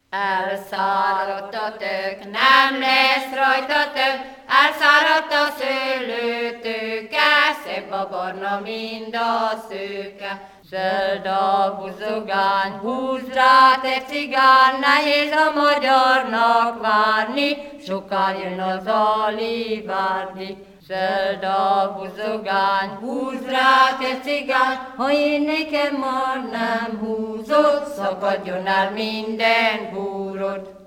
Elszáradt a tök, nem lesz rajta tök, elszáradt a szőlőtőke, szép a barna, mind a szőke. Zöld a buzogány, húz rá te cigány, nehéz a magyarnak várni, sokan jön az alivárdi. Zöld a buzogány, húz rá te cigány, ha én nekem már nem húzod, szakadjon el minden búrod.